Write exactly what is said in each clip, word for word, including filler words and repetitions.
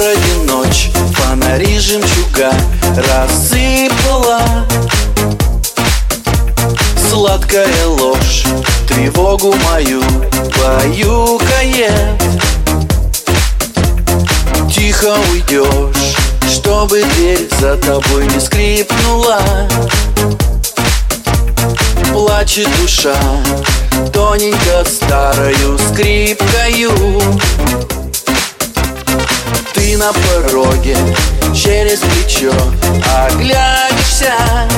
городе ночь, фонари жемчуга рассыпала. Сладкая ложь тревогу мою баюкает. Тихо уйдешь, чтобы дверь за тобой не скрипнула. Плачет душа тоненько старою скрипкою. Ты на пороге через плечо оглянешься.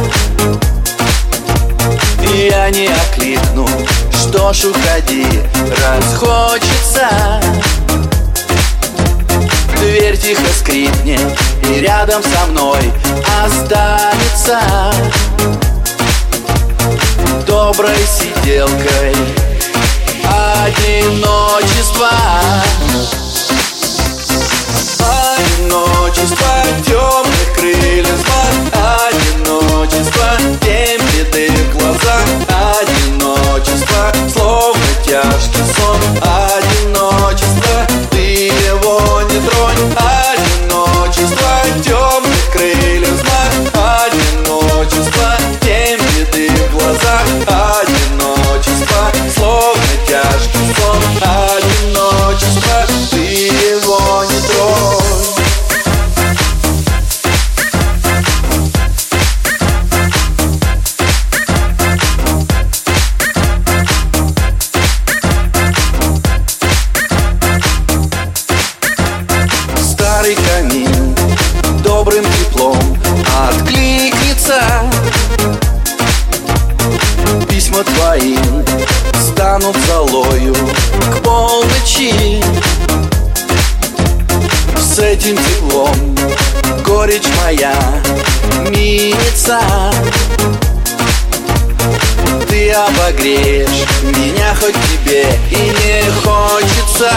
Я не окликну, что ж уходи, расхочется. Дверь тихо скрипнет, и рядом со мной останется доброй сиделкой одиночество. Одиночество темных крыльев взмах, одиночество тень беды в глазах, одиночество словно тяжкий сон, одиночество ты его не тронь, одиночество темных крыльев взмах, одиночество тень беды в глазах, одиночество словно тяжкий сон, одиночество ты его не тронь. Старый камин добрым теплом откликнется. Письма твои станут золою к полночи. С этим теплом горечь моя минится. Ты обогреешь меня, хоть тебе и не хочется.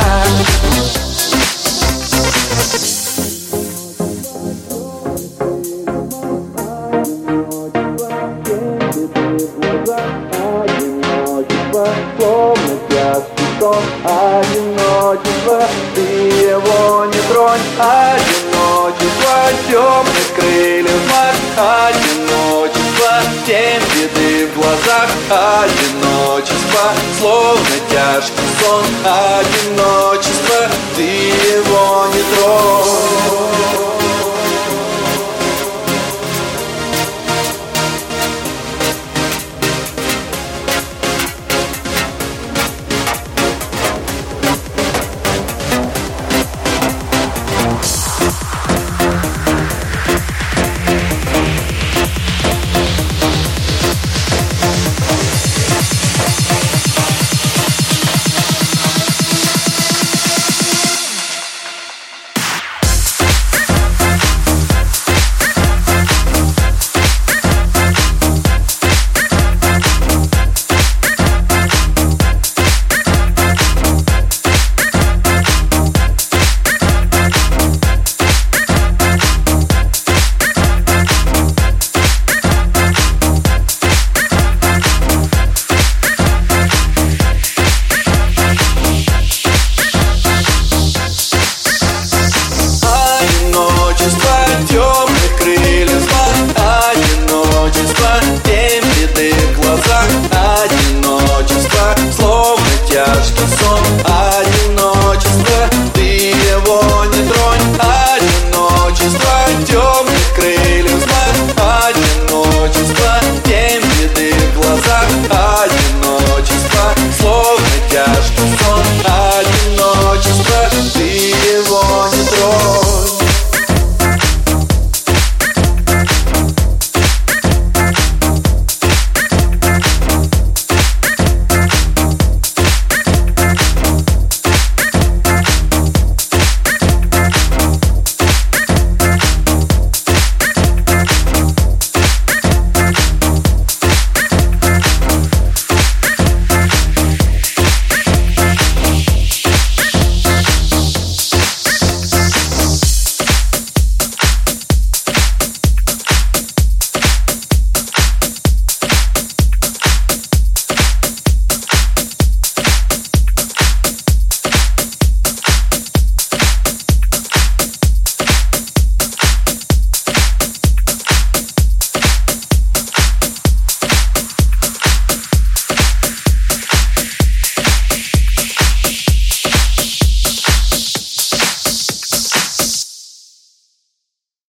Словно тяжкий сон, одиночество, ты его не тронь, одиночество темных крыльев взмах, одиночество тень беды в глазах, одиночество словно тяжкий сон, одиночество ты его не тронь.